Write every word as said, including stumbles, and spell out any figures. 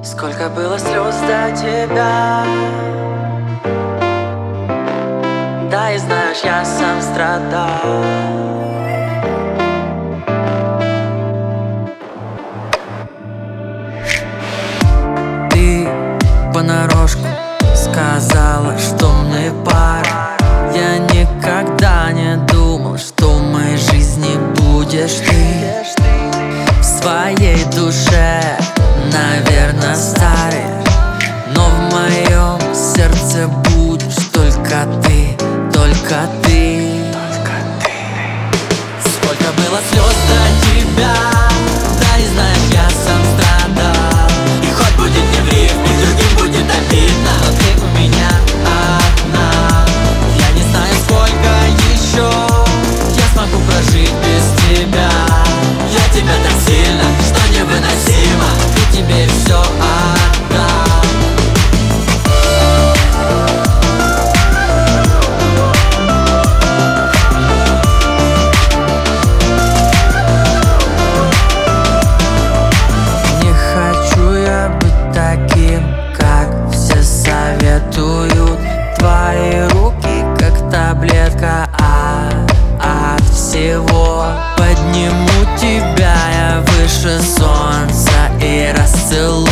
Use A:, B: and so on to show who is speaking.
A: Сколько было слез до тебя. Да, и знаешь, я сам страдал. Ты понарошку сказала, что мы пара. Я никогда не думал, что в моей жизни будешь ты. В своей душе, наверное, старый, но в моем сердце будешь только ты, только ты. Сколько было слез до тебя. Да, и знаешь, я сам страдал. И хоть будет не в рифме, другим будет обидно, но ты у меня одна. Я не знаю, сколько еще я смогу прожить без тебя. Я тебя так сильно, что невыносимо, и тебе все отдам. Не хочу я быть таким, как все советуют. Твои руки, как таблетка от, от всего. Подниму тебя я выше солнца и расцелую.